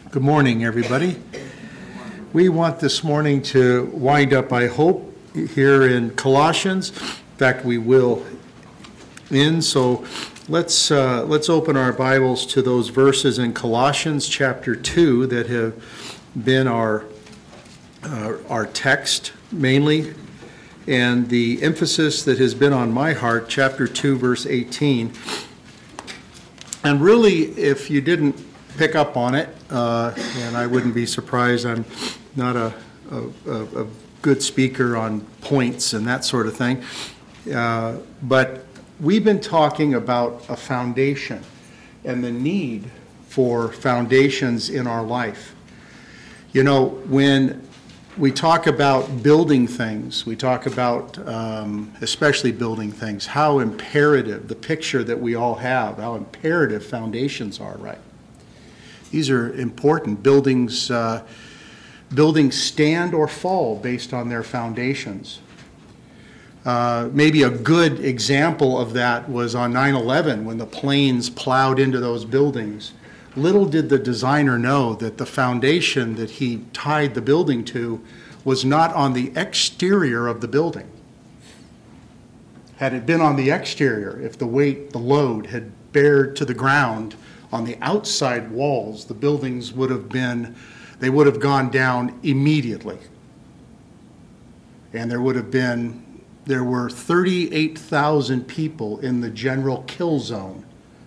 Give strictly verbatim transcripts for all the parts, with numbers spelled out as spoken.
Good morning, everybody. We want this morning to wind up, I hope, here in Colossians. In fact, we will end. So let's uh, let's open our Bibles to those verses in Colossians chapter two that have been our uh, our text mainly, and the emphasis that has been on my heart, chapter two, verse eighteen. And really, if you didn't pick up on it, uh, and I wouldn't be surprised, I'm not a, a, a good speaker on points and that sort of thing, uh, but we've been talking about a foundation and the need for foundations in our life. You know, when we talk about building things, we talk about, um, especially building things, how imperative, the picture that we all have, how imperative foundations are, right? These are important. Buildings, uh, buildings stand or fall based on their foundations. Uh, maybe a good example of that was on nine eleven when the planes plowed into those buildings. Little did the designer know that the foundation that he tied the building to was not on the exterior of the building. Had it been on the exterior, if the weight, the load had bared to the ground on the outside walls, the buildings would have been, they would have gone down immediately. And there would have been, there were thirty-eight thousand people in the general kill zone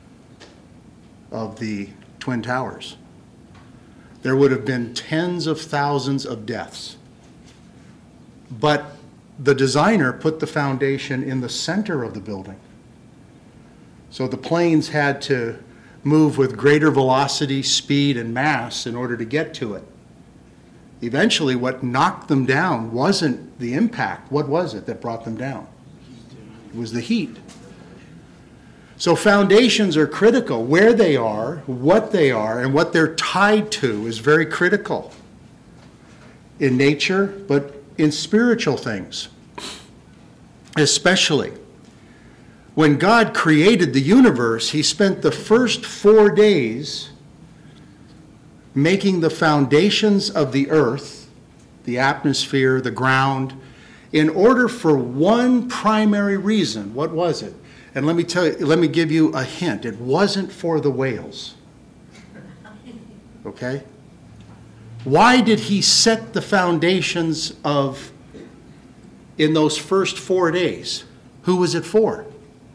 of the Twin Towers. There would have been tens of thousands of deaths. But the designer put the foundation in the center of the building. So the planes had to move with greater velocity, speed, and mass in order to get to it. Eventually, what knocked them down wasn't the impact. What was it that brought them down? It was the heat. So foundations are critical. Where they are, what they are, and what they're tied to is very critical in nature, but in spiritual things especially. When God created the universe, he spent the first four days making the foundations of the earth, the atmosphere, the ground, in order for one primary reason. What was it? And let me tell you, let me give you a hint. It wasn't for the whales. Okay? Why did he set the foundations of, in those first four days? Who was it for?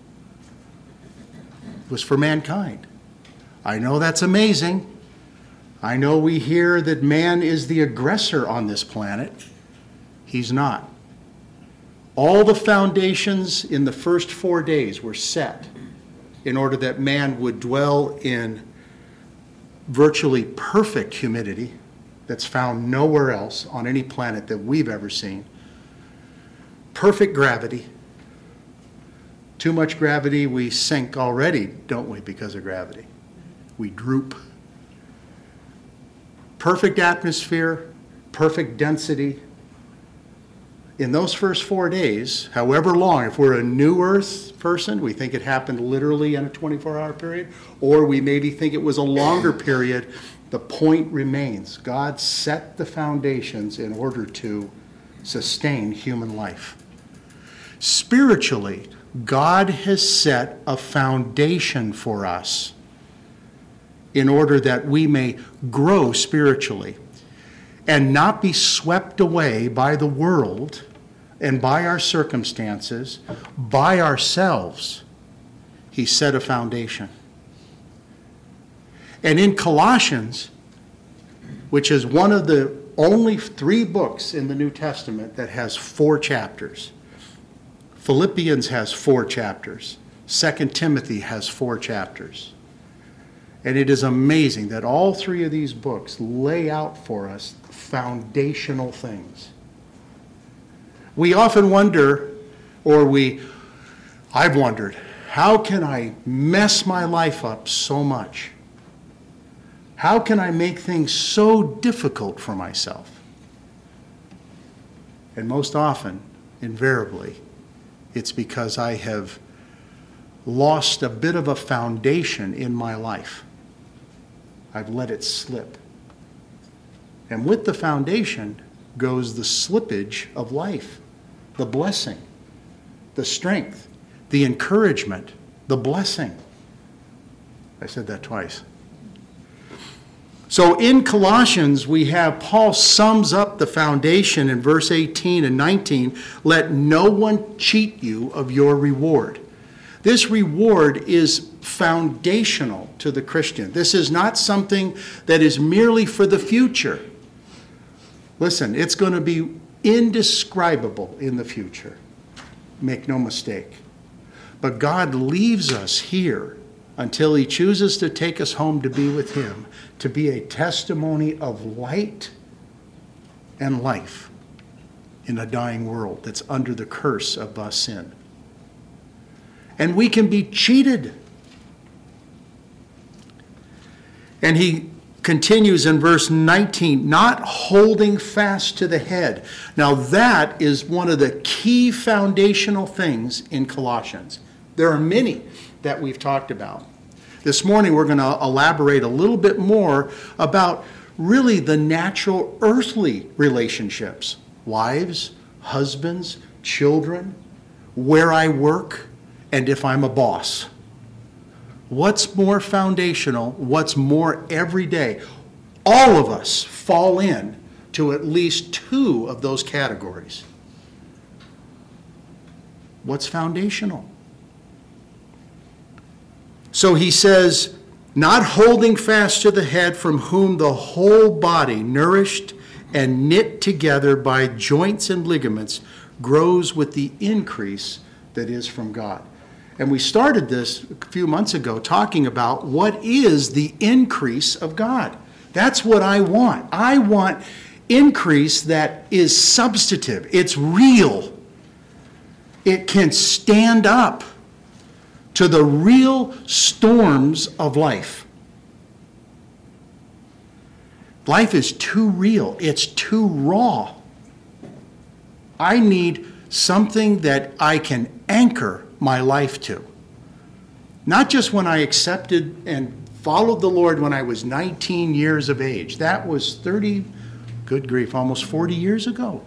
Was for mankind. I know that's amazing. I know we hear that man is the aggressor on this planet. He's not. All the foundations in the first four days were set in order that man would dwell in virtually perfect humidity that's found nowhere else on any planet that we've ever seen. Perfect gravity. Too much gravity, we sink already, don't we, because of gravity? We droop. Perfect atmosphere, perfect density. In those first four days, however long, if we're a new Earth person, we think it happened literally in a twenty-four hour period, or we maybe think it was a longer period, the point remains. God set the foundations in order to sustain human life. Spiritually, God has set a foundation for us in order that we may grow spiritually and not be swept away by the world and by our circumstances, by ourselves. He set a foundation. And in Colossians, which is one of the only three books in the New Testament that has four chapters, Philippians has four chapters. Second Timothy has four chapters. And it is amazing that all three of these books lay out for us foundational things. We often wonder, or we, I've wondered, how can I mess my life up so much? How can I make things so difficult for myself? And most often, invariably, it's because I have lost a bit of a foundation in my life. I've let it slip. And with the foundation goes the slippage of life, the blessing, the strength, the encouragement, the blessing. I said that twice. So in Colossians, we have Paul sums up the foundation in verse eighteen and nineteen. Let no one cheat you of your reward. This reward is foundational to the Christian. This is not something that is merely for the future. Listen, it's going to be indescribable in the future. Make no mistake. But God leaves us here until he chooses to take us home to be with him, to be a testimony of light and life in a dying world that's under the curse of uh, sin. And we can be cheated. And he continues in verse nineteen, not holding fast to the head. Now that is one of the key foundational things in Colossians. There are many that we've talked about. This morning we're going to elaborate a little bit more about really the natural earthly relationships. Wives, husbands, children, where I work, and if I'm a boss. What's more foundational? What's more everyday? All of us fall in to at least two of those categories. What's foundational? So he says, not holding fast to the head, from whom the whole body, nourished and knit together by joints and ligaments, grows with the increase that is from God. And we started this a few months ago talking about what is the increase of God. That's what I want. I want increase that is substantive. It's real. It can stand up to the real storms of life. Life is too real. It's too raw. I need something that I can anchor my life to. Not just when I accepted and followed the Lord when I was nineteen years of age. That was thirty, good grief, almost forty years ago.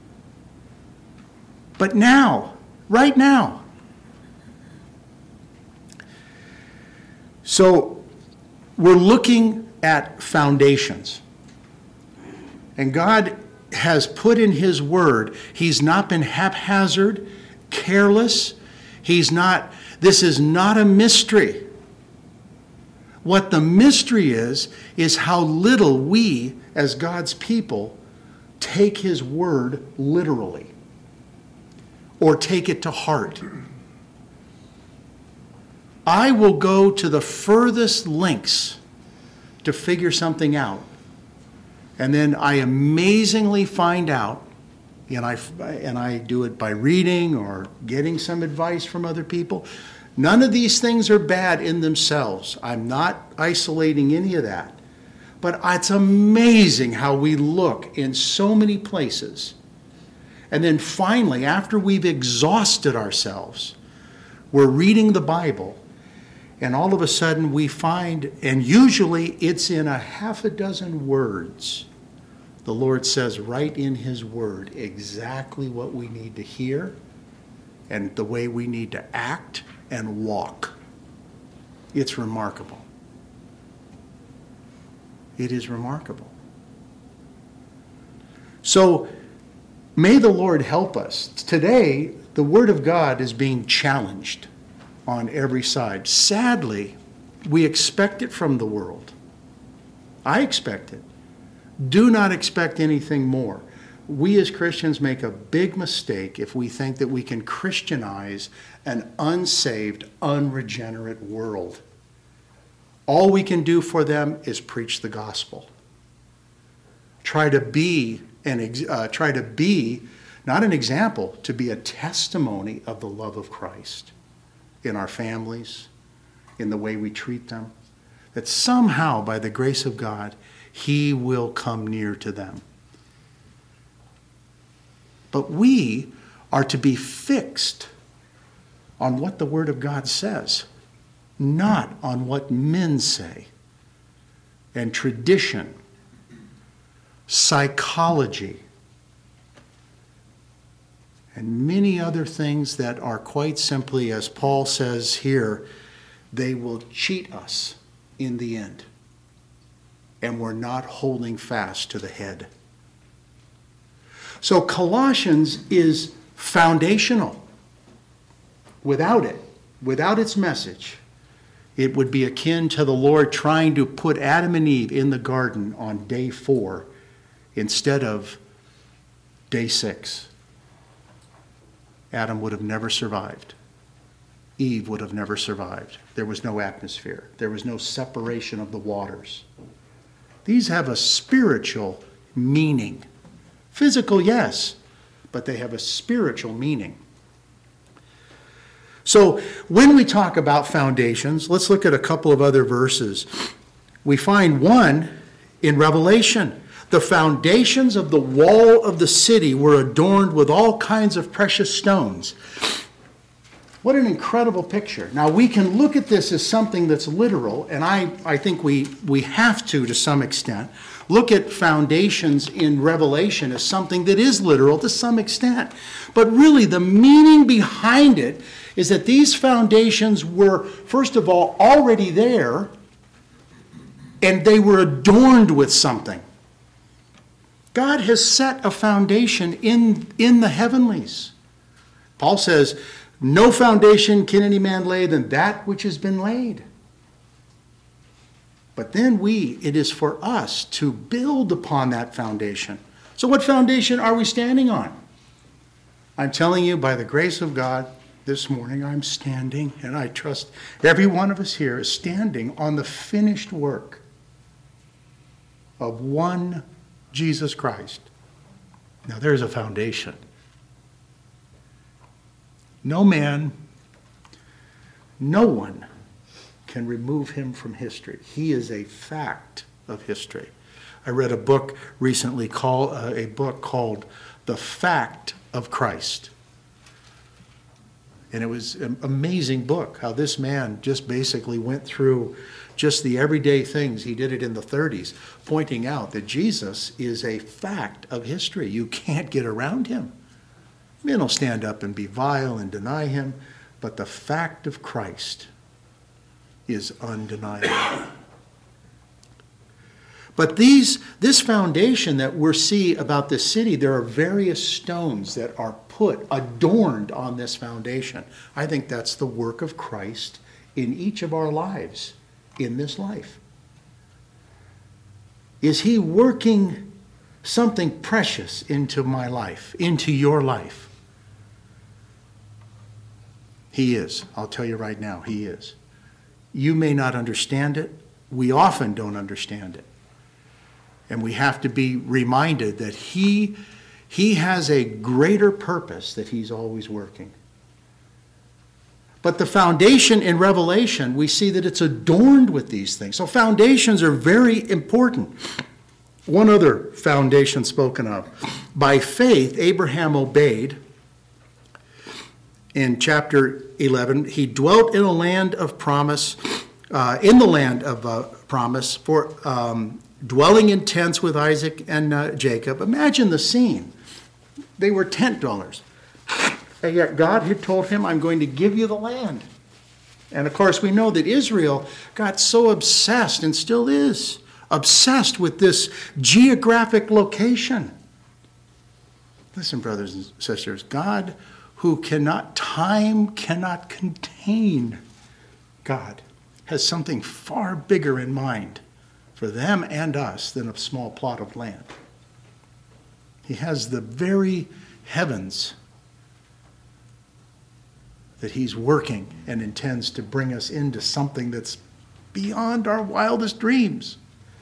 But now, right now. So we're looking at foundations. And God has put in his word, he's not been haphazard, careless. He's not, this is not a mystery. What the mystery is, is how little we, as God's people, take his word literally or take it to heart. I will go to the furthest lengths to figure something out. And then I amazingly find out, and I, and I do it by reading or getting some advice from other people. None of these things are bad in themselves. I'm not isolating any of that. But it's amazing how we look in so many places. And then finally, after we've exhausted ourselves, we're reading the Bible, and all of a sudden we find, and usually it's in a half a dozen words, the Lord says right in his word exactly what we need to hear and the way we need to act and walk. It's remarkable. It is remarkable. So may the Lord help us. Today, the Word of God is being challenged on every side. Sadly, we expect it from the world. I expect it. Do not expect anything more. We as Christians make a big mistake if we think that we can Christianize an unsaved, unregenerate world. All we can do for them is preach the gospel. Try to be an uh, try to be not an example, to be a testimony of the love of Christ in our families, in the way we treat them. That somehow, by the grace of God, he will come near to them. But we are to be fixed on what the Word of God says, not on what men say and tradition. psychology, and many other things that are quite simply, as Paul says here, they will cheat us in the end. And we're not holding fast to the head. So Colossians is foundational. Without it, without its message, it would be akin to the Lord trying to put Adam and Eve in the garden on day four instead of day six. Adam would have never survived. Eve would have never survived. There was no atmosphere. There was no separation of the waters. These have a spiritual meaning. Physical, yes, but they have a spiritual meaning. So when we talk about foundations, let's look at a couple of other verses. We find one in Revelation. The foundations of the wall of the city were adorned with all kinds of precious stones. What an incredible picture. Now, we can look at this as something that's literal, and I, I think we, we have to, to some extent, look at foundations in Revelation as something that is literal to some extent. But really, the meaning behind it is that these foundations were, first of all, already there, and they were adorned with something. God has set a foundation in, in the heavenlies. Paul says, no foundation can any man lay than that which has been laid. But then we, it is for us to build upon that foundation. So what foundation are we standing on? I'm telling you, by the grace of God, this morning I'm standing, and I trust every one of us here is standing on the finished work of one Jesus Christ. Now there's a foundation. No man, no one can remove him from history. He is a fact of history. I read a book recently called uh, a book called The Fact of Christ. And it was an amazing book, how this man just basically went through just the everyday things. He did it in the thirties, pointing out that Jesus is a fact of history. You can't get around him. Men will stand up and be vile and deny him, but the fact of Christ is undeniable. But these, this foundation that we see about this city, there are various stones that are put, adorned on this foundation. I think that's the work of Christ in each of our lives, in this life. Is he working something precious into my life, into your life? He is. I'll tell you right now, he is. You may not understand it. We often don't understand it. And we have to be reminded that he, he has a greater purpose that he's always working. But the foundation in Revelation, we see that it's adorned with these things. So foundations are very important. One other foundation spoken of. By faith, Abraham obeyed. In chapter eleven, he dwelt in a land of promise, uh, in the land of uh, promise, for um, dwelling in tents with Isaac and uh, Jacob. Imagine the scene. They were tent dwellers. And yet God had told him, I'm going to give you the land. And of course, we know that Israel got so obsessed, and still is, obsessed with this geographic location. Listen, brothers and sisters, God, who cannot, time cannot contain, God has something far bigger in mind for them and us than a small plot of land. He has the very heavens that he's working and intends to bring us into something that's beyond our wildest dreams.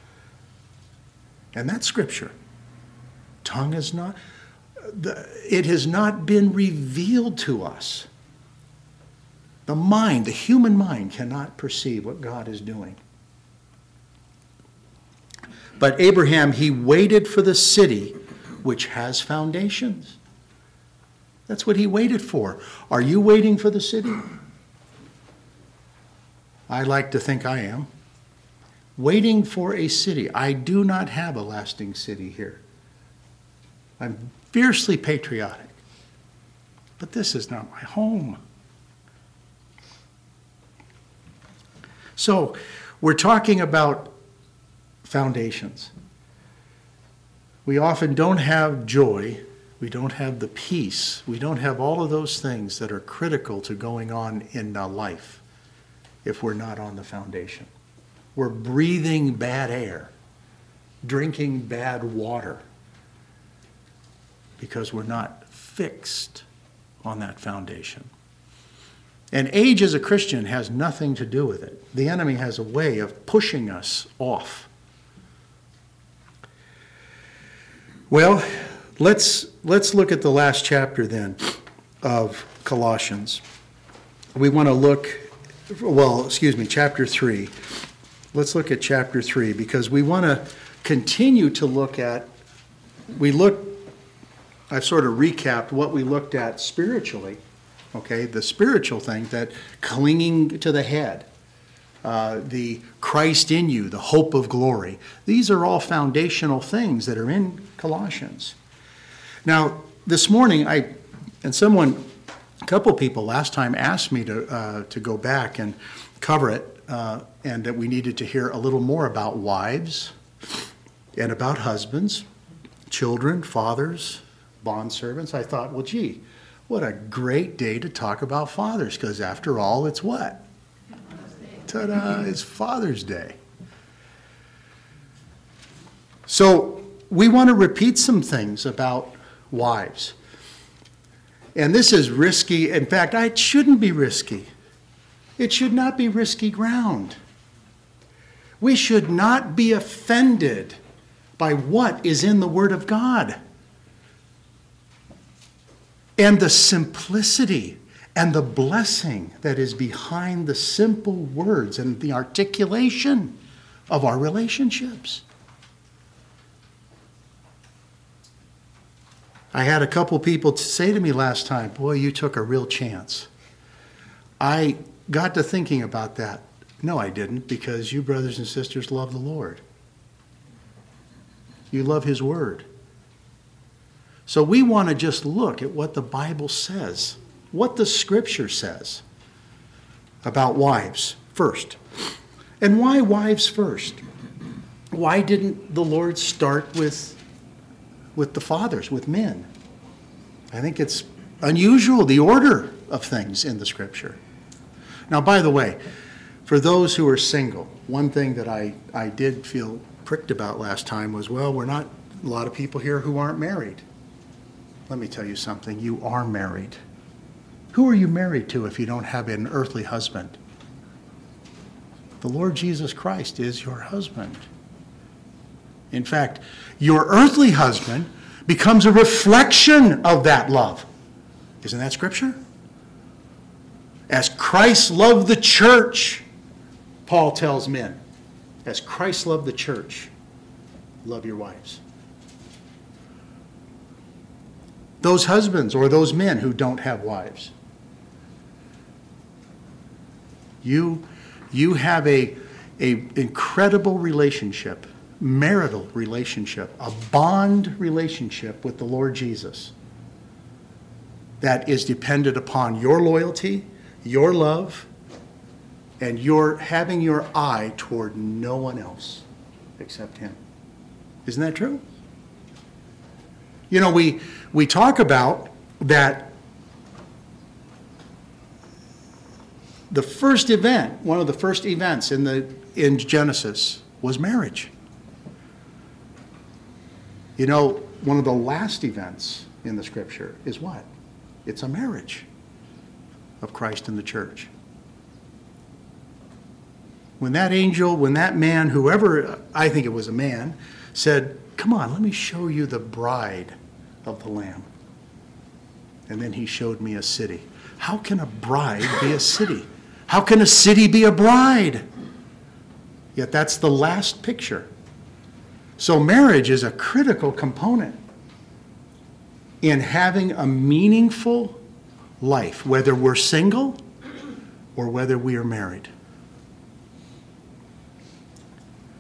And that's Scripture. Tongue is not... The, it has not been revealed to us. The mind, the human mind, cannot perceive what God is doing. But Abraham, he waited for the city which has foundations. That's what he waited for. Are you waiting for the city? I like to think I am. waiting for a city. I do not have a lasting city here. I'm fiercely patriotic, but this is not my home. So, we're talking about foundations. We often don't have joy. We don't have the peace. We don't have all of those things that are critical to going on in a life if we're not on the foundation. We're breathing bad air, drinking bad water, because we're not fixed on that foundation. And age as a Christian has nothing to do with it. The enemy has a way of pushing us off. Well, let's let's look at the last chapter then of Colossians. We want to look, well, excuse me, chapter three. Let's look at chapter three because we want to continue to look at, we look, I've sort of recapped what we looked at spiritually. Okay, the spiritual thing, that clinging to the head, uh, the Christ in you, the hope of glory. These are all foundational things that are in Colossians. Now, this morning, I and someone, a couple people last time asked me to uh, to go back and cover it, uh, and that we needed to hear a little more about wives and about husbands, children, fathers, bondservants. I thought, well, gee, what a great day to talk about fathers, because after all, it's what? Ta-da, it's Father's Day. So we want to repeat some things about wives. And this is risky. In fact, it shouldn't be risky. It should not be risky ground. We should not be offended by what is in the Word of God. And the simplicity and the blessing that is behind the simple words and the articulation of our relationships. I had a couple people say to me last time, boy, you took a real chance. I got to thinking about that. No, I didn't, because you brothers and sisters love the Lord. You love His Word. So we want to just look at what the Bible says, what the Scripture says about wives first. And why wives first? Why didn't the Lord start with, with the fathers, with men? I think it's unusual, the order of things in the Scripture. Now, by the way, for those who are single, one thing that I, I did feel pricked about last time was, well, we're not a lot of people here who aren't married. Let me tell you something. You are married. Who are you married to if you don't have an earthly husband? The Lord Jesus Christ is your husband. In fact, your earthly husband becomes a reflection of that love. Isn't that Scripture? As Christ loved the church, Paul tells men, as Christ loved the church, love your wives. Those husbands or those men who don't have wives. You, you have a, a incredible relationship, marital relationship, a bond relationship with the Lord Jesus that is dependent upon your loyalty, your love, and your having your eye toward no one else except Him. Isn't that true? You know, we we talk about that the first event, one of the first events in the in Genesis was marriage. You know, one of the last events in the Scripture is what? It's a marriage of Christ and the church. When that angel, when that man, whoever, I think it was a man, said, come on, let me show you the bride of the Lamb. And then he showed me a city. How can a bride be a city? How can a city be a bride? Yet that's the last picture. So marriage is a critical component in having a meaningful life, whether we're single or whether we are married.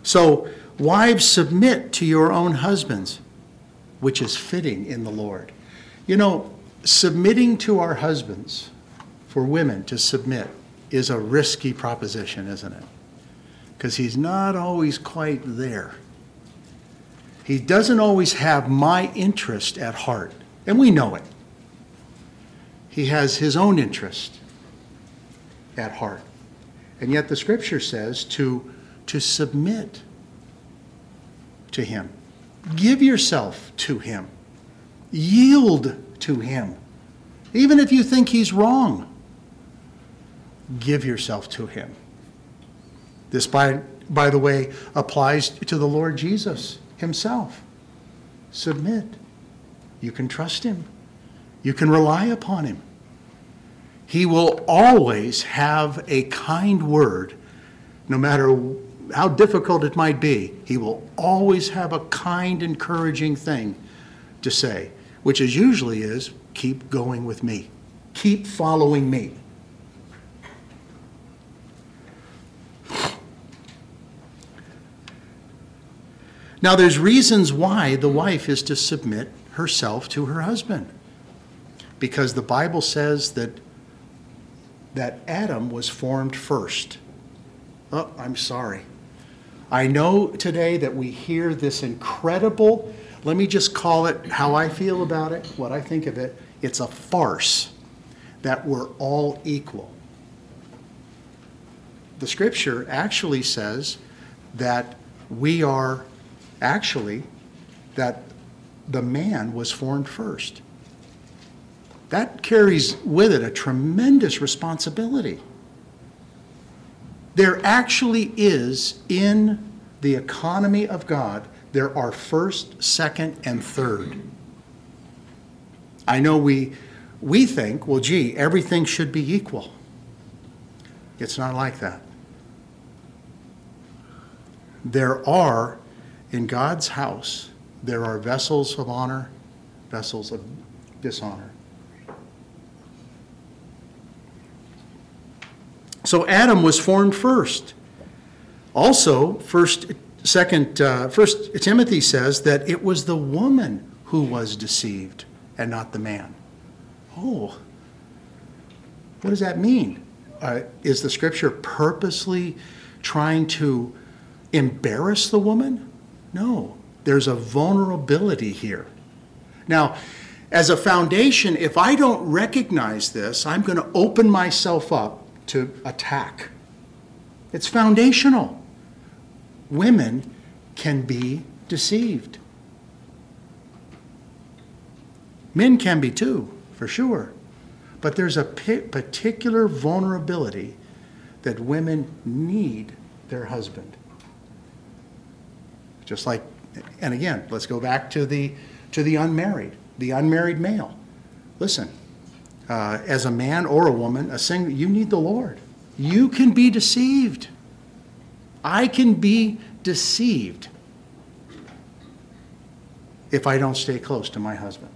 So, wives, submit to your own husbands, which is fitting in the Lord. You know, submitting to our husbands, for women to submit, is a risky proposition, isn't it? Because he's not always quite there. He doesn't always have my interest at heart, and we know it. He has his own interest at heart. And yet the scripture says to, to submit to him. Give yourself to him. Yield to him. Even if you think he's wrong, give yourself to him. This, by, by the way, applies to the Lord Jesus himself. Submit. You can trust him. You can rely upon him. He will always have a kind word, no matter how difficult it might be. He will always have a kind, encouraging thing to say, which is usually is, keep going with me. Keep following me. Now, there's reasons why the wife is to submit herself to her husband. Because the Bible says that, that Adam was formed first. Oh, I'm sorry. I know today that we hear this incredible, let me just call it how I feel about it, what I think of it. It's a farce that we're all equal. The scripture actually says that we are actually, that the man was formed first. That carries with it a tremendous responsibility. There actually is, in the economy of God, there are first, second, and third. I know we we think, well, gee, everything should be equal. It's not like that. There are, in God's house, there are vessels of honor, vessels of dishonor. So Adam was formed first. Also, first, second, uh, First Timothy says that it was the woman who was deceived and not the man. Oh, what does that mean? Uh, is the scripture purposely trying to embarrass the woman? No, there's a vulnerability here. Now, as a foundation, if I don't recognize this, I'm going to open myself up to attack. It's foundational. Women can be deceived. Men can be too, for sure. But there's a particular vulnerability that women need their husband. Just like, and again, let's go back to the to the unmarried, the unmarried male. Listen, uh, as a man or a woman, a single, you need the Lord. You can be deceived. I can be deceived if I don't stay close to my husband.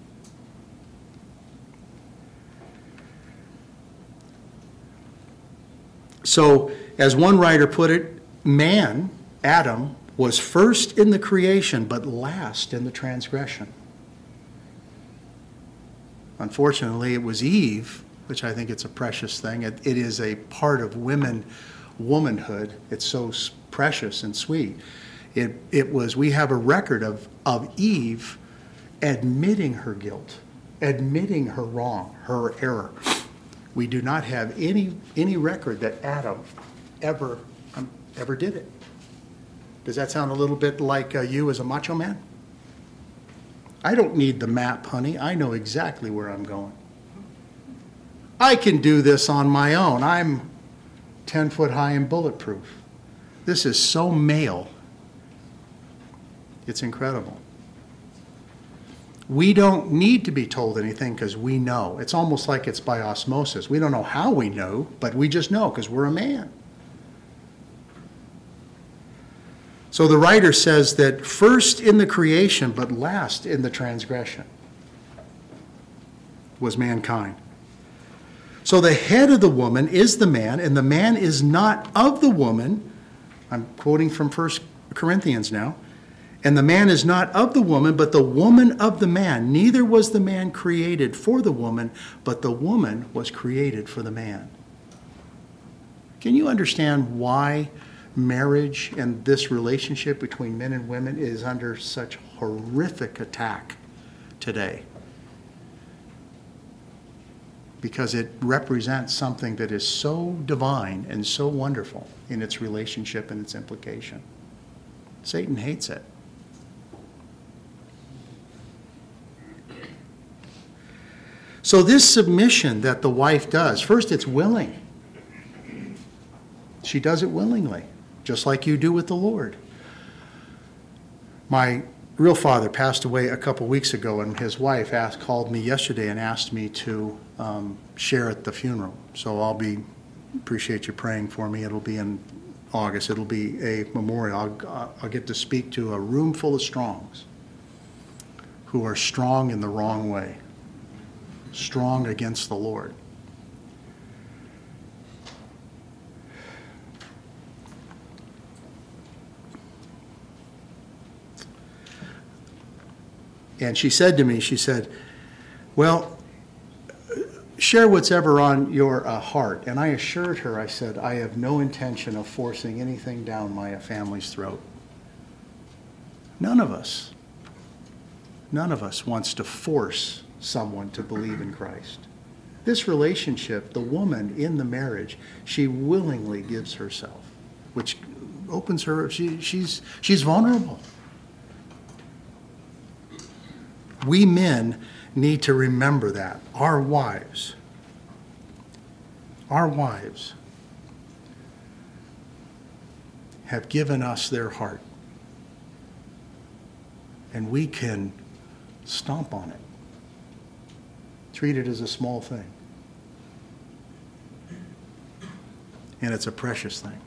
So, as one writer put it, man, Adam, was first in the creation, but last in the transgression. Unfortunately, it was Eve, which I think it's a precious thing. It, it is a part of women, womanhood. It's so precious and sweet. It, it was, we have a record of, of Eve admitting her guilt, admitting her wrong, her error. We do not have any any record that Adam ever um, ever did it. Does that sound a little bit like uh, you as a macho man? I don't need the map, honey. I know exactly where I'm going. I can do this on my own. I'm ten foot high and bulletproof. This is so male. It's incredible. We don't need to be told anything because we know. It's almost like it's by osmosis. We don't know how we know, but we just know because we're a man. So the writer says that first in the creation, but last in the transgression was mankind. So the head of the woman is the man, and the man is not of the woman, I'm quoting from First Corinthians now. And the man is not of the woman, but the woman of the man. Neither was the man created for the woman, but the woman was created for the man. Can you understand why marriage and this relationship between men and women is under such horrific attack today? Because it represents something that is so divine and so wonderful in its relationship and its implication. Satan hates it. So this submission that the wife does, first it's willing. She does it willingly, just like you do with the Lord. My real father passed away a couple weeks ago, and his wife asked, called me yesterday and asked me to um, share at the funeral. So I'll be, appreciate you praying for me. It'll be in August. It'll be a memorial. I'll, I'll get to speak to a room full of strongs who are strong in the wrong way, strong against the Lord. And she said to me, she said, well, share what's ever on your uh, heart. And I assured her, I said, I have no intention of forcing anything down my family's throat. None of us, none of us wants to force someone to believe in Christ. This relationship, the woman in the marriage, she willingly gives herself, which opens her, she, she's, she's vulnerable. We men need to remember that. Our wives, our wives have given us their heart. And we can stomp on it. Treat it as a small thing. And it's a precious thing.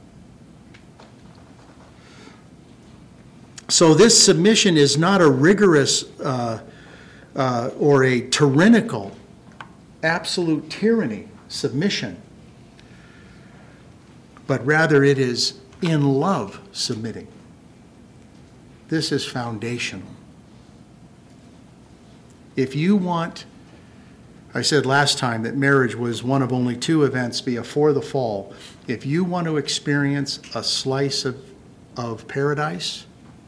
So this submission is not a rigorous uh, uh, or a tyrannical, absolute tyranny submission, but rather it is in love submitting. This is foundational. If you want, I said last time that marriage was one of only two events before the fall. If you want to experience a slice of, of paradise,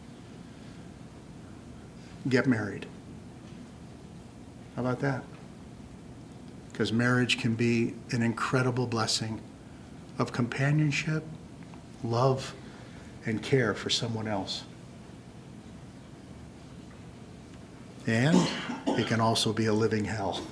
get married. How about that? Because marriage can be an incredible blessing of companionship, love, and care for someone else. And it can also be a living hell.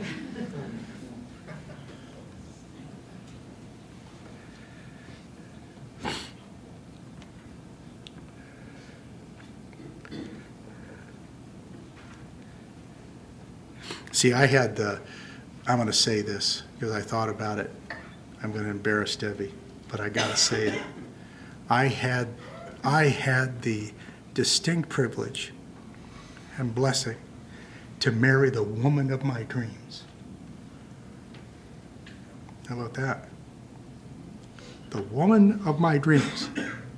See, I had the, I'm going to say this because I thought about it. I'm going to embarrass Debbie, but I got to say it. I had, I had the distinct privilege and blessing to marry the woman of my dreams. How about that? The woman of my dreams.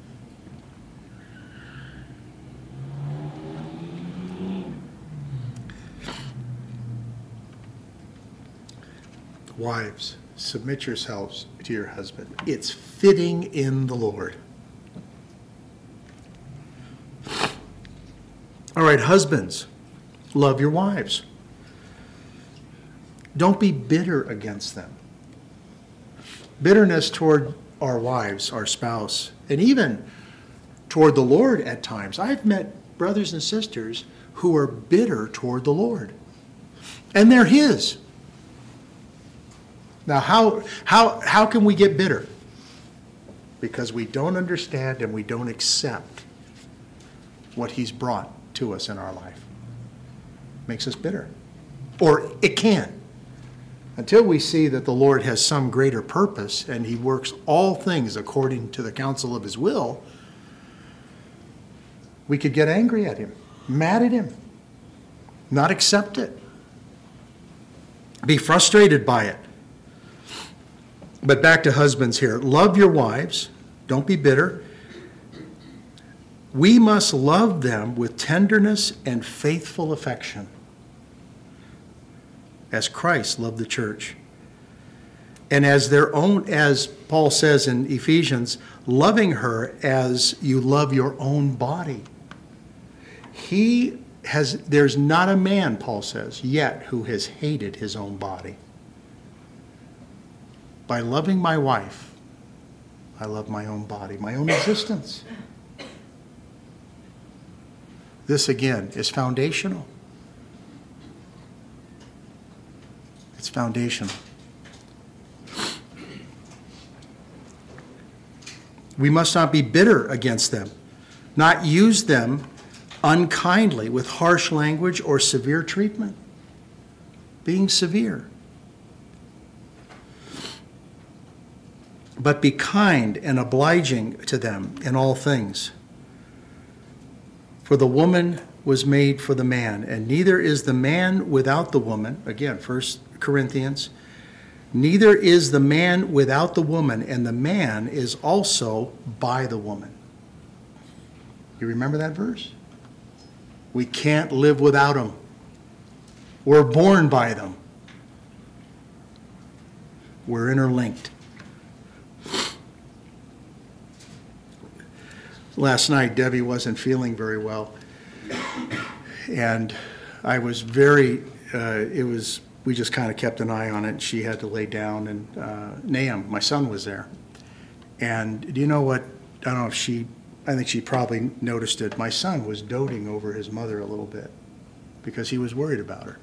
Wives, submit yourselves to your husband. It's fitting in the Lord. All right, husbands, love your wives. Don't be bitter against them. Bitterness toward our wives, our spouse, and even toward the Lord at times. I've met brothers and sisters who are bitter toward the Lord, and they're His. Now, how, how, how can we get bitter? Because we don't understand and we don't accept what He's brought to us in our life. Makes us bitter. Or it can. Until we see that the Lord has some greater purpose and He works all things according to the counsel of His will, we could get angry at Him, mad at Him, not accept it, be frustrated by it. But back to husbands here. Love your wives. Don't be bitter. We must love them with tenderness and faithful affection, as Christ loved the church. And as their own, as Paul says in Ephesians, loving her as you love your own body. He has, there's not a man, Paul says, yet who has hated his own body. By loving my wife, I love my own body, my own existence. This, again, is foundational. It's foundational. We must not be bitter against them, not use them unkindly with harsh language or severe treatment. Being severe. But be kind and obliging to them in all things. For the woman was made for the man, and neither is the man without the woman. Again, First Corinthians. Neither is the man without the woman, and the man is also by the woman. You remember that verse? We can't live without them. We're born by them. We're interlinked. Last night, Debbie wasn't feeling very well, and I was very, uh, it was, we just kind of kept an eye on it. She had to lay down, and uh, Nahum, my son, was there. And do you know what, I don't know if she, I think she probably noticed it. My son was doting over his mother a little bit because he was worried about her.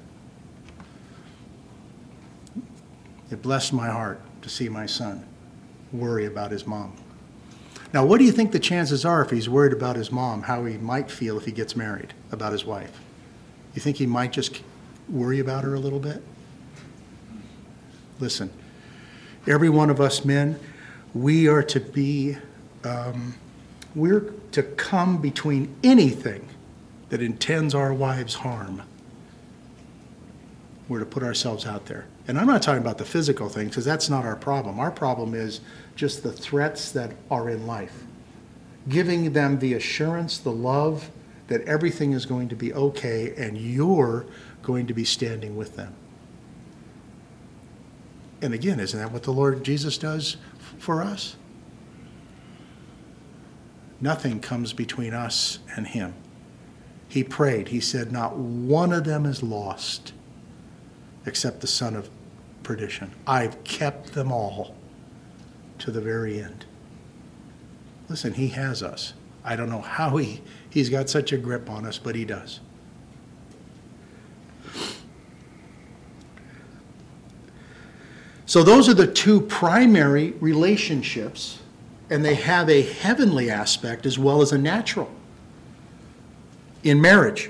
It blessed my heart to see my son worry about his mom. Now, what do you think the chances are if he's worried about his mom, how he might feel if he gets married, about his wife? You think he might just worry about her a little bit? Listen, every one of us men, we are to be, um, we're to come between anything that intends our wives harm. We're to put ourselves out there. And I'm not talking about the physical things, because that's not our problem. Our problem is just the threats that are in life. Giving them the assurance, the love, that everything is going to be okay, and you're going to be standing with them. And again, isn't that what the Lord Jesus does for us? Nothing comes between us and him. He prayed. He said, not one of them is lost except the son of perdition. I've kept them all to the very end. Listen, he has us. I don't know how he, he's got such a grip on us, but he does. So those are the two primary relationships, and they have a heavenly aspect as well as a natural in marriage.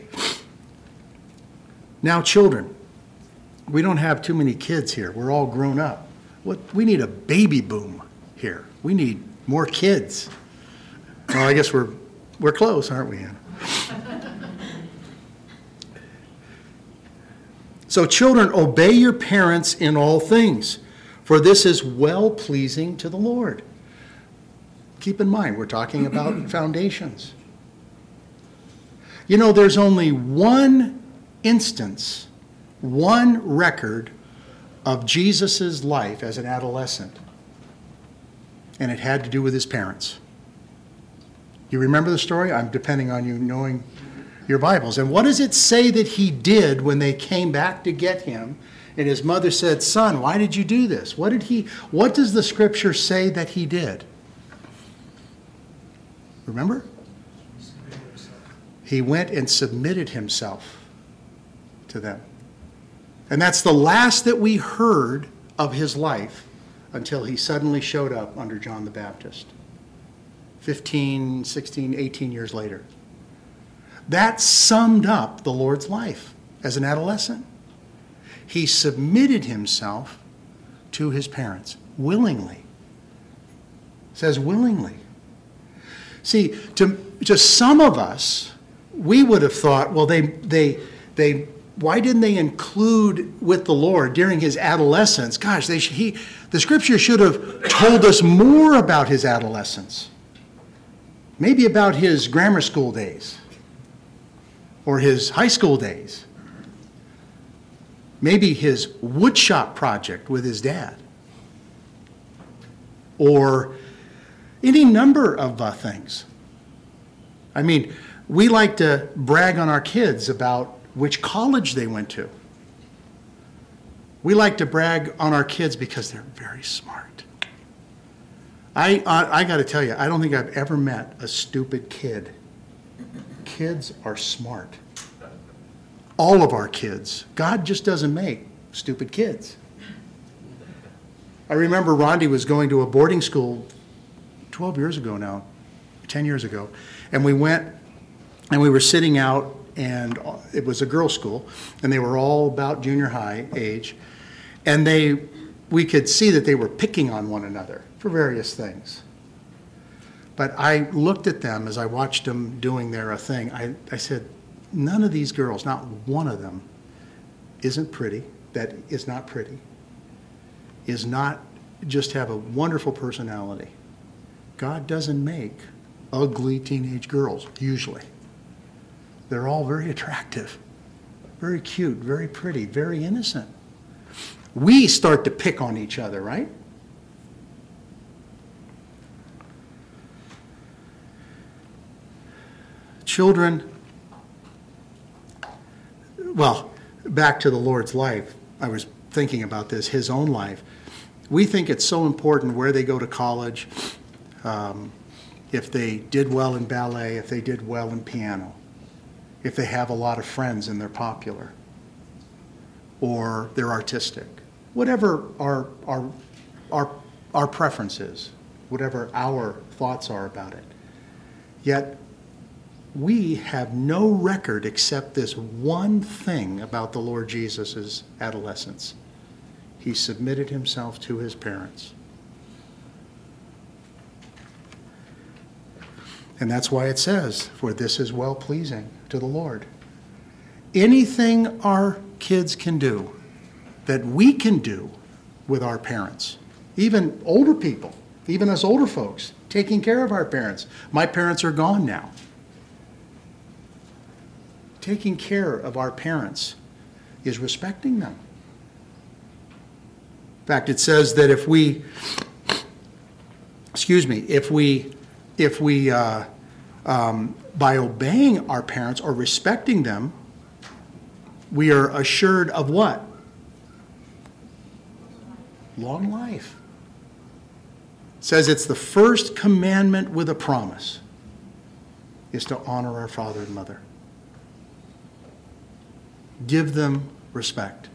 Now, children, we don't have too many kids here. We're all grown up. What, we need a baby boom here. We need more kids. Well, I guess we're we're close, aren't we, Anna? So, children, obey your parents in all things, for this is well-pleasing to the Lord. Keep in mind, we're talking about foundations. You know, there's only one instance, one record of Jesus' life as an adolescent, and it had to do with his parents. You remember the story? I'm depending on you knowing your Bibles. And what does it say that he did when they came back to get him? And his mother said, son, why did you do this? What did he, what does the scripture say that he did? Remember? He went and submitted himself to them. And that's the last that we heard of his life until he suddenly showed up under John the Baptist. fifteen, sixteen, eighteen years later. That summed up the Lord's life as an adolescent. He submitted himself to his parents willingly. It says willingly. See, to just some of us, we would have thought, well, they they they why didn't they include with the Lord during his adolescence? Gosh, they should, he the scripture should have told us more about his adolescence. Maybe about his grammar school days or his high school days. Maybe his woodshop project with his dad. Or any number of uh, things. I mean, we like to brag on our kids about which college they went to. We like to brag on our kids because they're very smart. I, I, I got to tell you, I don't think I've ever met a stupid kid. Kids are smart. All of our kids. God just doesn't make stupid kids. I remember Rondi was going to a boarding school twelve years ago now, ten years ago, and we went and we were sitting out, and it was a girls' school, and they were all about junior high age, and they, we could see that they were picking on one another for various things. But I looked at them as I watched them doing their uh, thing. I, I said, none of these girls, not one of them, isn't pretty, that is not pretty, is not just have a wonderful personality. God doesn't make ugly teenage girls, usually. They're all very attractive, very cute, very pretty, very innocent. We start to pick on each other, right? Children, well, back to the Lord's life. I was thinking about this, his own life. We think it's so important where they go to college, um, if they did well in ballet, if they did well in piano, if they have a lot of friends and they're popular, or they're artistic. Whatever our, our, our, our preference is, whatever our thoughts are about it. Yet, we have no record except this one thing about the Lord Jesus' adolescence. He submitted himself to his parents. And that's why it says, for this is well-pleasing to the Lord. Anything our kids can do that we can do with our parents, even older people, even us older folks, taking care of our parents. My parents are gone now. Taking care of our parents is respecting them. In fact, it says that if we, excuse me, if we, if we, uh, um, by obeying our parents or respecting them, we are assured of what? Long life. It says it's the first commandment with a promise is to honor our father and mother. Give them respect.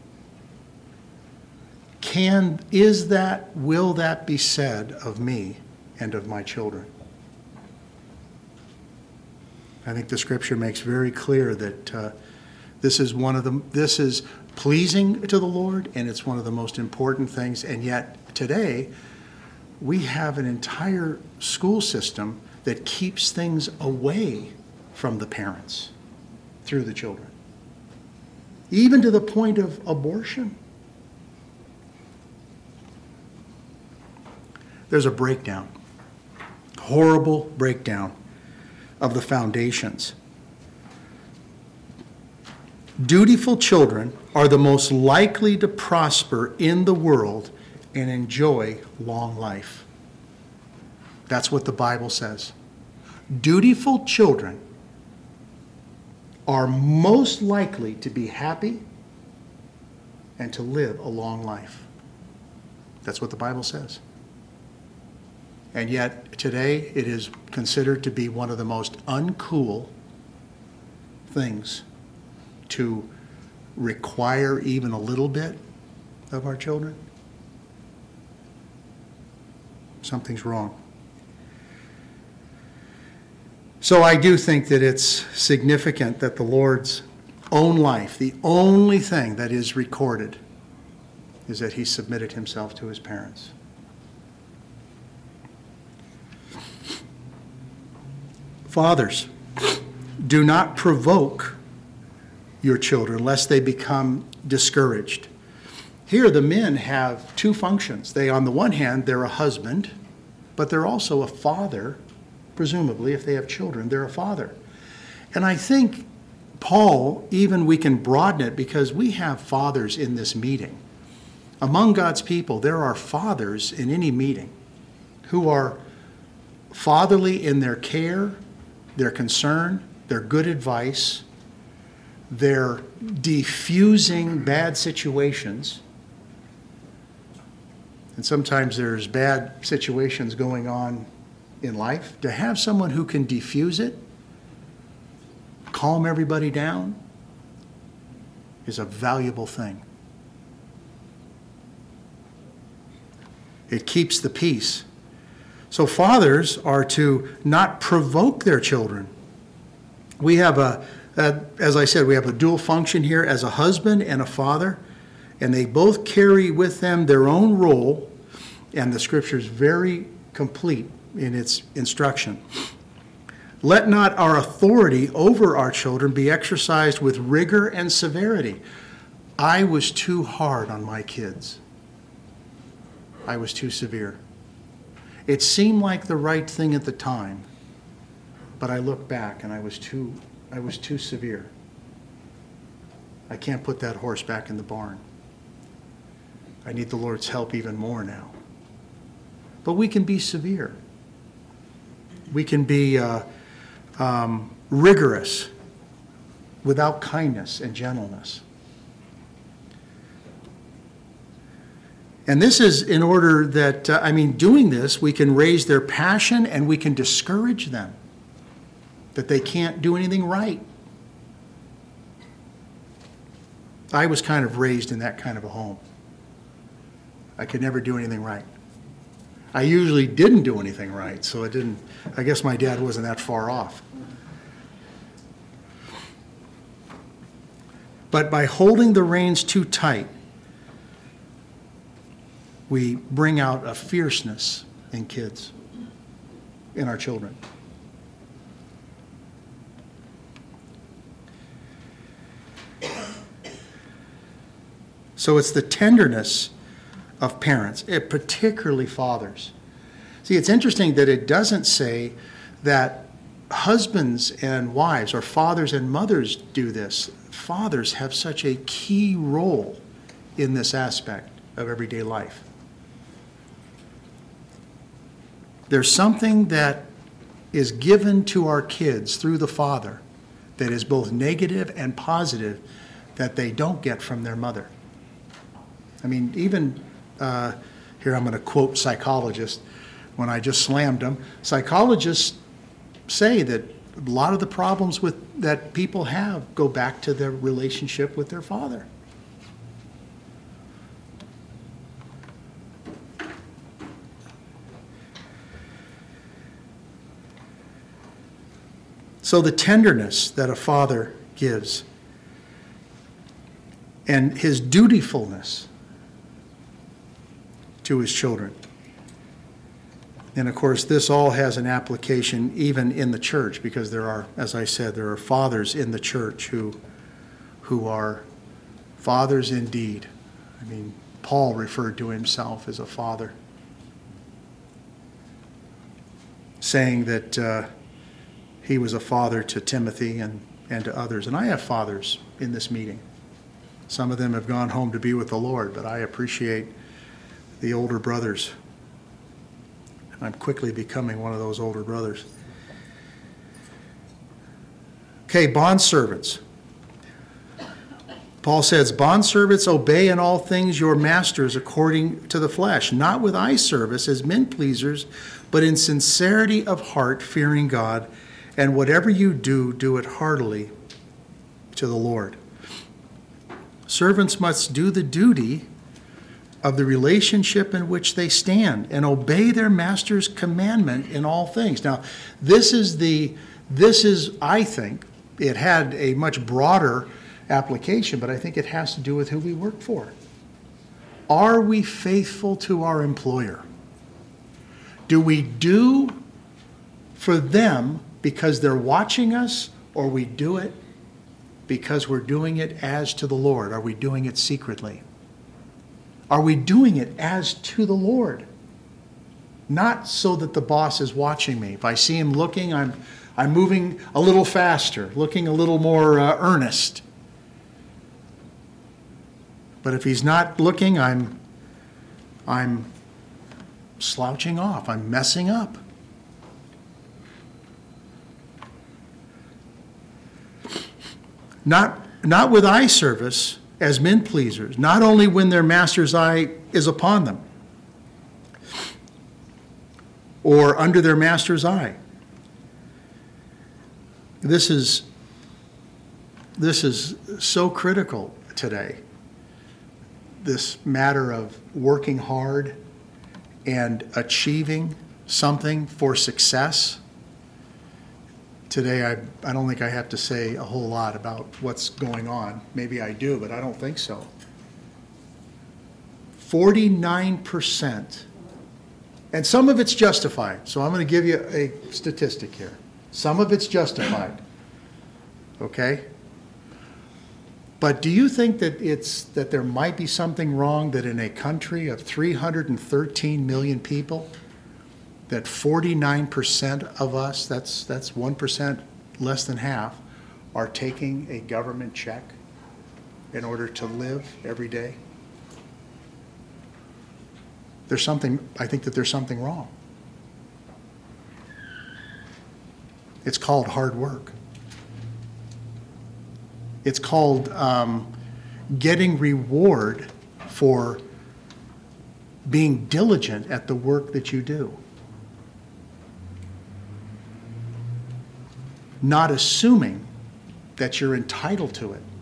Can, is that, will that be said of me and of my children? I think the scripture makes very clear that uh, this is one of the, this is pleasing to the Lord, and it's one of the most important things. And yet today, we have an entire school system that keeps things away from the parents through the children. Even to the point of abortion. There's a breakdown, horrible breakdown of the foundations. Dutiful children are the most likely to prosper in the world and enjoy long life. That's what the Bible says. Dutiful children are most likely to be happy and to live a long life. That's what the Bible says. And yet, today, it is considered to be one of the most uncool things to require even a little bit of our children. Something's wrong. So I do think that it's significant that the Lord's own life, the only thing that is recorded, is that he submitted himself to his parents. Fathers, do not provoke your children lest they become discouraged. Here the men have two functions. They, on the one hand, they're a husband, but they're also a father presumably, if they have children, they're a father. And I think Paul, even we can broaden it because we have fathers in this meeting. Among God's people, there are fathers in any meeting who are fatherly in their care, their concern, their good advice, their diffusing bad situations. And sometimes there's bad situations going on in life. To have someone who can diffuse it, calm everybody down, is a valuable thing. It keeps the peace. So fathers are to not provoke their children. We have a, a, as I said, we have a dual function here as a husband and a father, and they both carry with them their own role, and the scripture is very complete in its instruction. Let not our authority over our children be exercised with rigor and severity. I was too hard on my kids. I was too severe. It seemed like the right thing at the time, but I look back and I was too, I was too severe. I can't put that horse back in the barn. I need the Lord's help even more now. But we can be severe. We can be uh, um, rigorous without kindness and gentleness. And this is in order that, uh, I mean, doing this, we can raise their passion and we can discourage them that they can't do anything right. I was kind of raised in that kind of a home. I could never do anything right. I usually didn't do anything right, so it didn't, I guess my dad wasn't that far off. But by holding the reins too tight, we bring out a fierceness in kids, in our children. So it's the tenderness of parents, it, particularly fathers. See, it's interesting that it doesn't say that husbands and wives or fathers and mothers do this. Fathers have such a key role in this aspect of everyday life. There's something that is given to our kids through the father that is both negative and positive that they don't get from their mother. I mean, even, uh, here I'm going to quote psychologists when I just slammed them. Psychologists say that a lot of the problems with that people have go back to their relationship with their father. So the tenderness that a father gives and his dutifulness to his children. And of course, this all has an application even in the church because there are, as I said, there are fathers in the church who, who are fathers indeed. I mean, Paul referred to himself as a father, saying that uh, he was a father to Timothy and, and to others. And I have fathers in this meeting. Some of them have gone home to be with the Lord, but I appreciate the older brothers. I'm quickly becoming one of those older brothers. Okay, bondservants. Paul says, bondservants, obey in all things your masters according to the flesh, not with eye service as men pleasers, but in sincerity of heart, fearing God. And whatever you do, do it heartily to the Lord. Servants must do the duty of the relationship in which they stand and obey their master's commandment in all things. Now, this is the, this is, I think, it had a much broader application, but I think it has to do with who we work for. Are we faithful to our employer? Do we do for them because they're watching us, or we do it because we're doing it as to the Lord? Are we doing it secretly? Are we doing it as to the Lord? Not so that the boss is watching me. If I see him looking, I'm, I'm moving a little faster, looking a little more uh, earnest. But if he's not looking, I'm, I'm slouching off. I'm messing up. Not, not with eye service as men pleasers, not only when their master's eye is upon them or under their master's eye. This is, this is so critical today. This matter of working hard and achieving something for success. Today, I, I don't think I have to say a whole lot about what's going on. Maybe I do, but I don't think so. forty-nine percent, and some of it's justified. So I'm going to give you a statistic here. Some of it's justified, okay? But do you think that it's that there might be something wrong that in a country of three hundred thirteen million people, that forty-nine percent of us, that's that's one percent less than half, are taking a government check in order to live every day? There's something, I think that there's something wrong. It's called hard work. It's called um, getting reward for being diligent at the work that you do. Not assuming that you're entitled to it.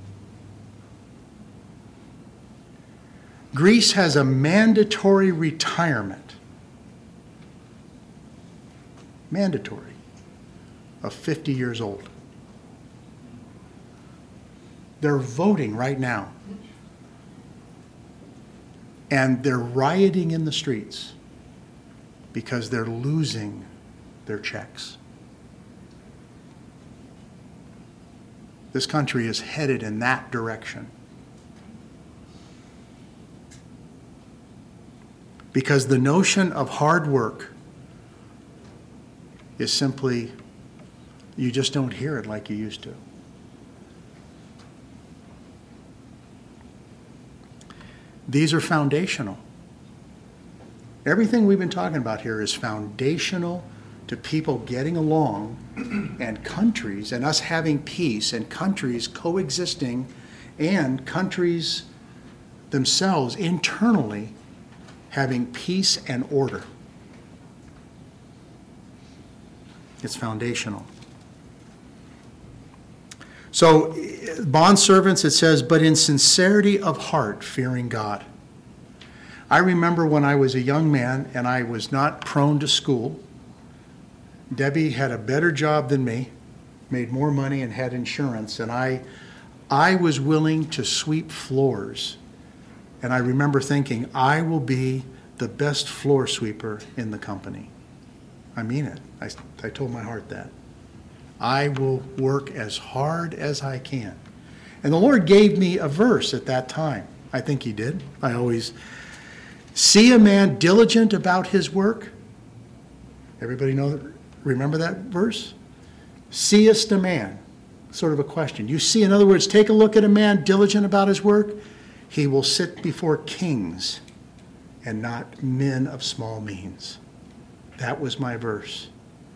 Greece has a mandatory retirement. Mandatory. Of fifty years old. They're voting right now. And they're rioting in the streets because they're losing their checks. This country is headed in that direction. Because the notion of hard work is simply, you just don't hear it like you used to. These are foundational. Everything we've been talking about here is foundational to people getting along and countries and us having peace and countries coexisting and countries themselves internally having peace and order. It's foundational. So, bondservants, it says, but in sincerity of heart, fearing God. I remember when I was a young man and I was not prone to school. Debbie had a better job than me, made more money and had insurance, and I, I was willing to sweep floors. And I remember thinking, I will be the best floor sweeper in the company. I mean it. I, I told my heart that. I will work as hard as I can. And the Lord gave me a verse at that time. I think he did. I always see a man diligent about his work. Everybody know that? Remember that verse? Seest a man? Sort of a question. You see, in other words, take a look at a man diligent about his work. He will sit before kings and not men of small means. That was my verse.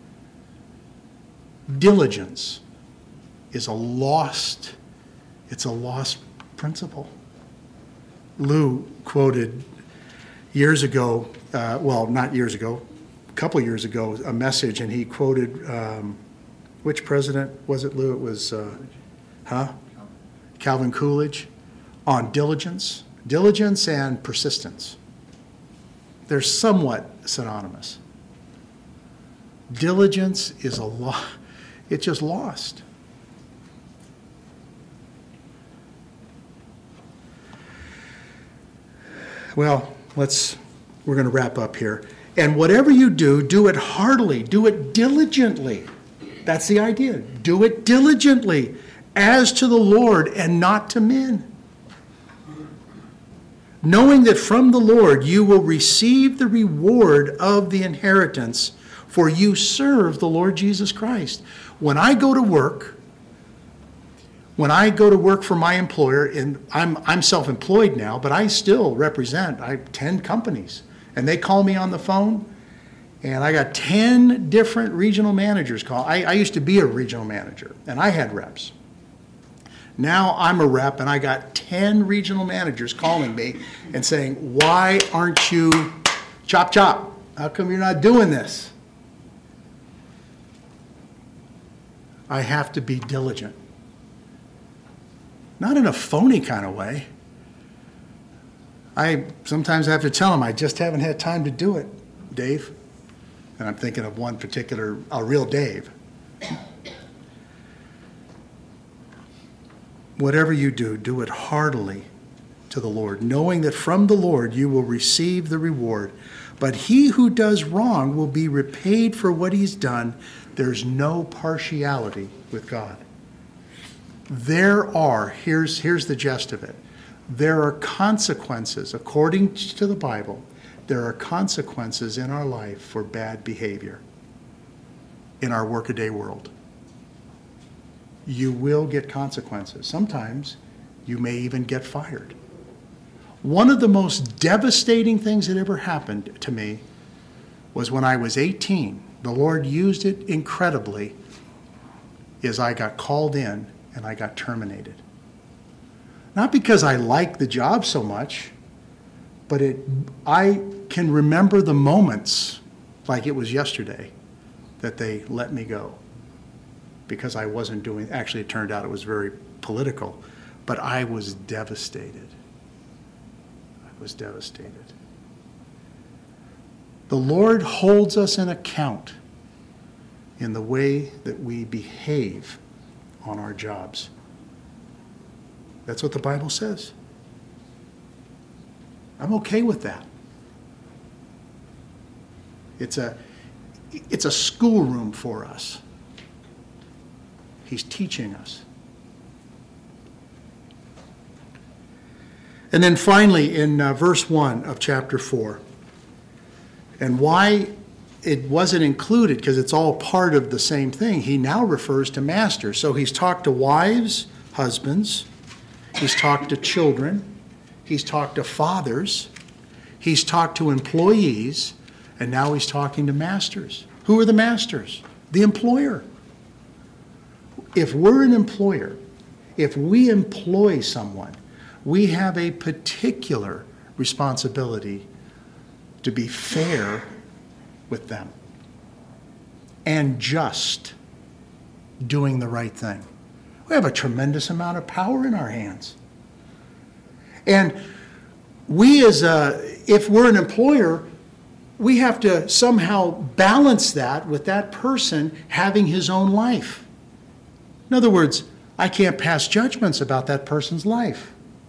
Diligence is a lost, it's a lost principle. Lou quoted years ago, uh, well, not years ago, a couple years ago, a message, and he quoted, um, which president was it, Lou? It was, uh, huh? Calvin Coolidge, on diligence. Diligence and persistence. They're somewhat synonymous. Diligence is a lot. It's just lost. Well, let's, we're going to wrap up here. And whatever you do, do it heartily, do it diligently. That's the idea. Do it diligently, as to the Lord and not to men. knowing that from the Lord you will receive the reward of the inheritance, for you serve the Lord Jesus Christ. When I go to work, when I go to work for my employer, and I'm, I'm self-employed now, but I still represent I ten companies, and they call me on the phone, and I got ten different regional managers call. I, I used to be a regional manager, and I had reps. Now I'm a rep, and I got ten regional managers calling me and saying, why aren't you chop chop? How come you're not doing this? I have to be diligent. Not in a phony kind of way. I sometimes have to tell them, I just haven't had time to do it, Dave. And I'm thinking of one particular, a real Dave. Whatever you do, do it heartily to the Lord, knowing that from the Lord you will receive the reward. But he who does wrong will be repaid for what he's done. There's no partiality with God. There are, here's, here's the gist of it. There are consequences, according to the Bible, there are consequences in our life for bad behavior in our workaday world. You will get consequences. Sometimes you may even get fired. One of the most devastating things that ever happened to me was when I was eighteen. The Lord used it incredibly as I got called in and I got terminated. Not because I liked the job so much, but it, I can remember the moments like it was yesterday that they let me go because I wasn't doing, actually it turned out it was very political, but I was devastated. I was devastated. The Lord holds us in account in the way that we behave on our jobs. That's what the Bible says. I'm okay with that. It's a, it's a schoolroom for us. He's teaching us. And then finally, in uh, verse one of chapter four, and why it wasn't included, because it's all part of the same thing, he now refers to masters. So he's talked to wives, husbands, he's talked to children, he's talked to fathers, he's talked to employees, and now he's talking to masters. Who are the masters? The employer. If we're an employer, if we employ someone, we have a particular responsibility to be fair with them and just doing the right thing. We have a tremendous amount of power in our hands. And we as a, if we're an employer, we have to somehow balance that with that person having his own life. In other words, I can't pass judgments about that person's life.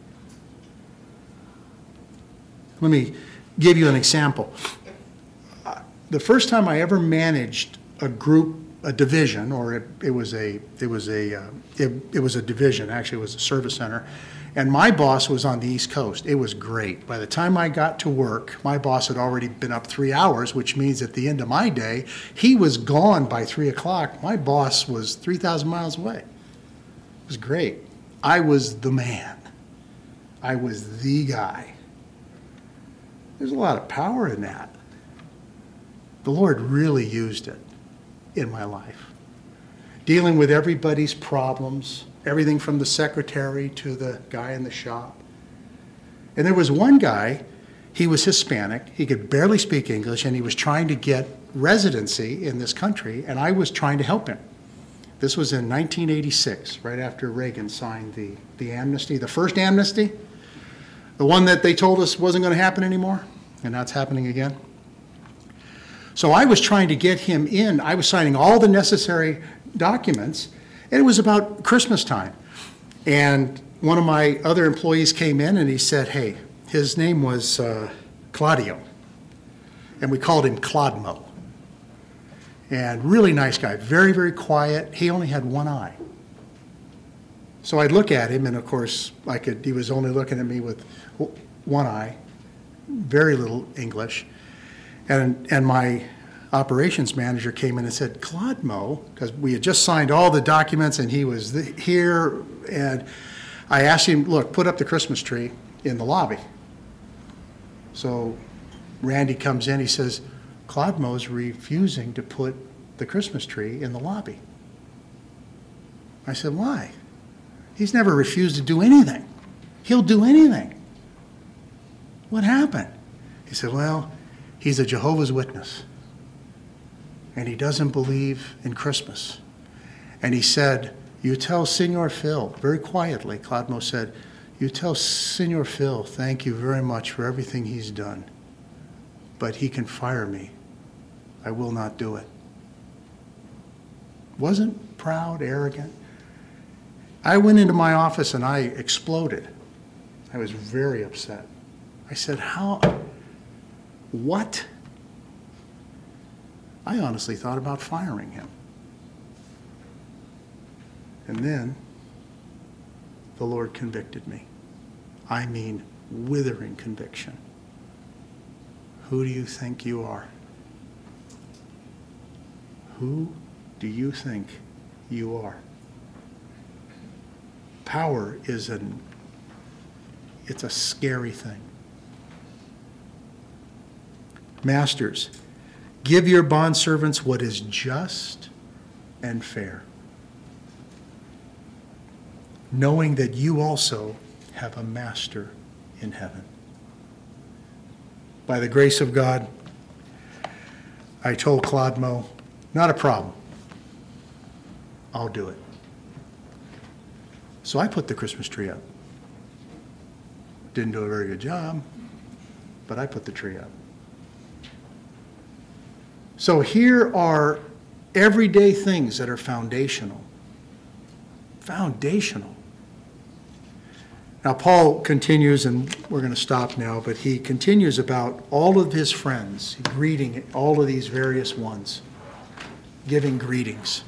Let me give you an example. The first time I ever managed a group, a division, or it, it was a, it was a, uh, it, it was a division. Actually, it was a service center, and my boss was on the East Coast. It was great. By the time I got to work, my boss had already been up three hours, which means at the end of my day, he was gone by three o'clock. My boss was three thousand miles away. It was great. I was the man. I was the guy. There's a lot of power in that. The Lord really used it in my life. Dealing with everybody's problems, everything from the secretary to the guy in the shop. And there was one guy, he was Hispanic, he could barely speak English, and he was trying to get residency in this country, and I was trying to help him. This was in nineteen eighty-six, right after Reagan signed the, the amnesty, the first amnesty, the one that they told us wasn't going to happen anymore, and now it's happening again. So I was trying to get him in. I was signing all the necessary documents, and it was about Christmas time. And one of my other employees came in, and he said, hey, his name was uh, Claudio, and we called him Claudmo. And really nice guy, very, very quiet. He only had one eye. So I'd look at him, and of course, I could. He was only looking at me with, one eye, very little English. And, and my operations manager came in and said, Claude Moe, because we had just signed all the documents and he was th- here, and I asked him, look, put up the Christmas tree in the lobby. So Randy comes in, he says, Claude Moe's refusing to put the Christmas tree in the lobby. I said, why? He's never refused to do anything. He'll do anything. What happened? He said, well, he's a Jehovah's Witness, and he doesn't believe in Christmas. And he said, you tell Senor Phil, very quietly, Claude Moe said, you tell Senor Phil, thank you very much for everything he's done, but he can fire me. I will not do it. Wasn't proud, arrogant. I went into my office and I exploded. I was very upset. I said, how, what? I honestly thought about firing him. And then the Lord convicted me. I mean, withering conviction. Who do you think you are? Who do you think you are? Power is an, it's a scary thing. Masters, give your bondservants what is just and fair, knowing that you also have a master in heaven. By the grace of God, I told Claude Moe, not a problem. I'll do it. So I put the Christmas tree up. Didn't do a very good job, but I put the tree up. So here are everyday things that are foundational. Foundational. Now, Paul continues, and we're going to stop now, but he continues about all of his friends, greeting all of these various ones, giving greetings.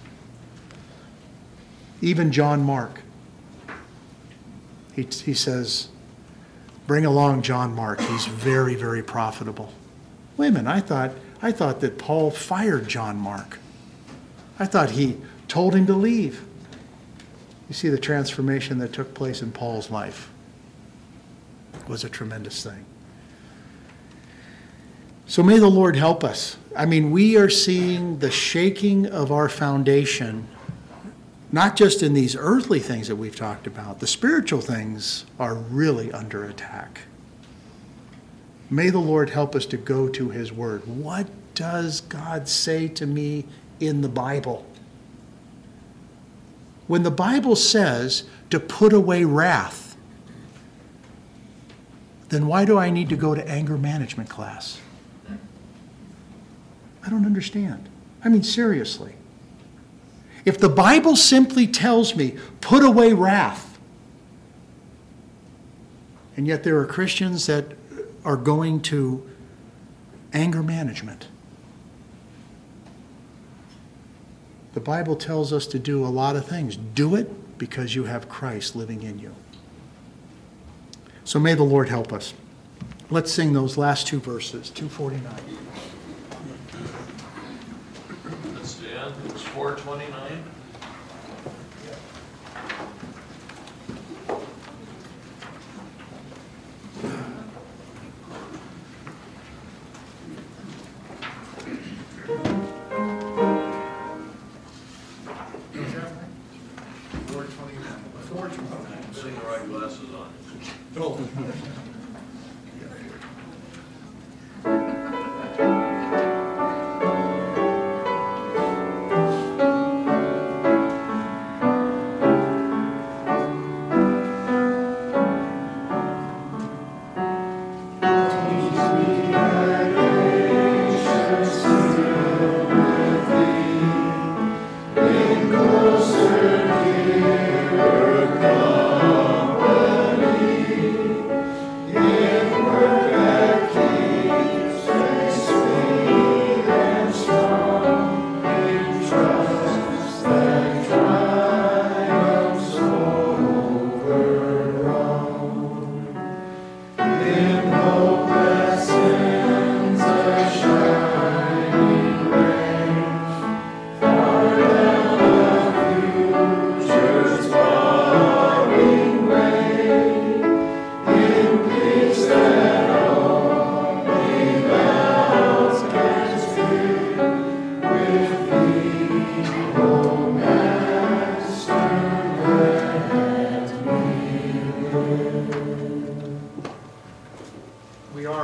Even John Mark. He, he says, bring along John Mark. He's very, very profitable. Wait a minute, I thought, I thought that Paul fired John Mark. I thought he told him to leave. You see the transformation that took place in Paul's life. It was a tremendous thing. So may the Lord help us. I mean, we are seeing the shaking of our foundation, not just in these earthly things that we've talked about. The spiritual things are really under attack. May the Lord help us to go to his word. What does God say to me in the Bible? When the Bible says to put away wrath, then why do I need to go to anger management class? I don't understand. I mean, seriously. If the Bible simply tells me, put away wrath, and yet there are Christians that are going to anger management. The Bible tells us to do a lot of things. Do it because you have Christ living in you. So may the Lord help us. Let's sing those last two verses, two forty-nine. Let's stand. It's four twenty-nine. Putting the right glasses on.